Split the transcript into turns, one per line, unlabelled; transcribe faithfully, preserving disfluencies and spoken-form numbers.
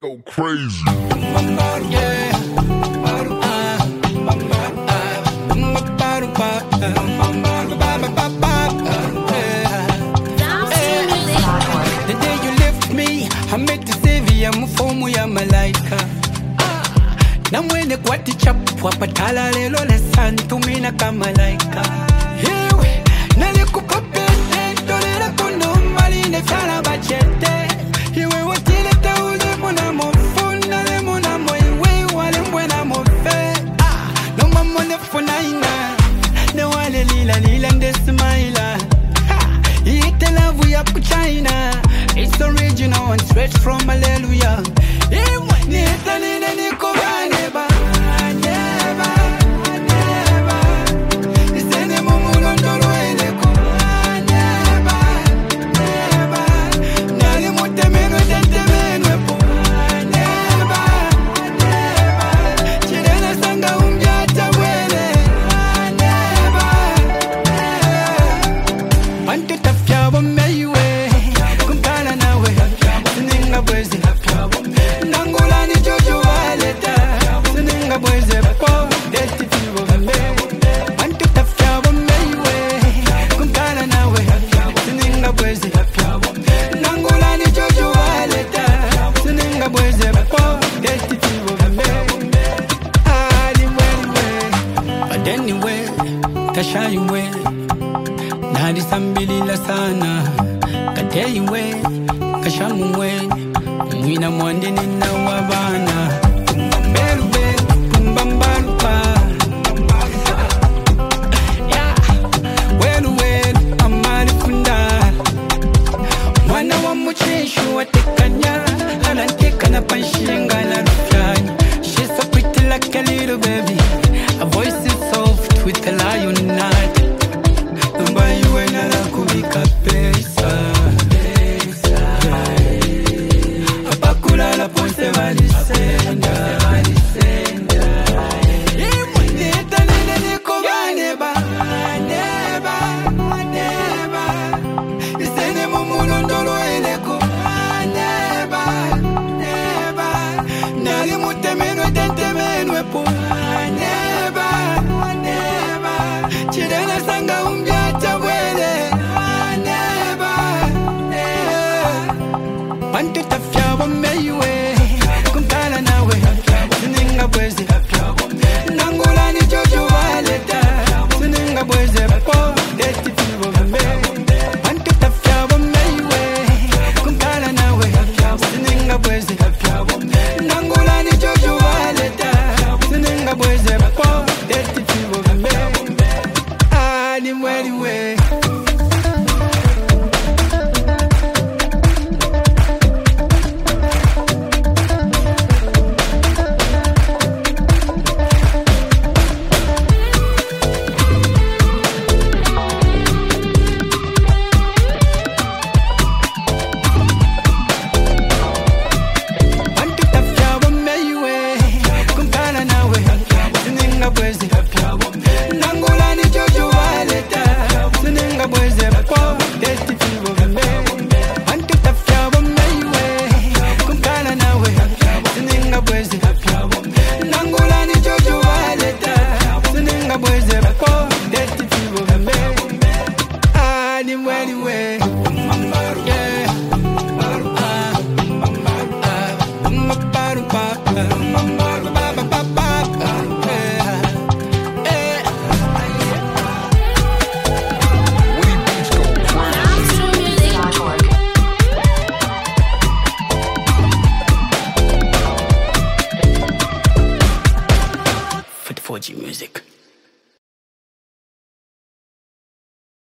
Go crazy.
Yeah. The day you left me, I met the savior, mfumu ya malaika. Na mwene kwati chapu, wapatala lelo lesani, tumina kama laika. Hiwe, nalikupa pete, dolera kono, maline fala bachete. Hiwe watile taule muna mofuna, le muna moiwe, wale mbwena mofe. No mamone funaina, ne wale lila lila nde smaila. Eat the love we up to China. It's original and straight from Hallelujah. Anyway, tashayiwe nadisambilila sana kateyiwe kashamuwe mwina mwandini na wabana mbelube mbambalupa welu welu amalifunda mwana wa muchishu watekanya alantekana panshinga na rufyanya. She's so pretty like a little baby. Her voice is soft with a lion night. Numba yuwe na la kubika pesa. Apakula la ponse valisenda. Imu nita nene niko vaneba. Vaneba, vaneba. Isene mumulo ndolo eleko. Vaneba, vaneba. Nali mutemenwe tentemenwe po. Chidena sanga umbiata wele Neba, neba Wantu tafya wameyiwe Kumpala nawe Sininga bwezi Nangula ni jojo waleta Sininga bwezi po Deti fiwo vame Wantu tafya wameyiwe Kumpala nawe Sininga bwezi Nangula ni jojo waleta Sininga bwezi po Deti fiwo vame Anyway, anyway, yeah. four G music.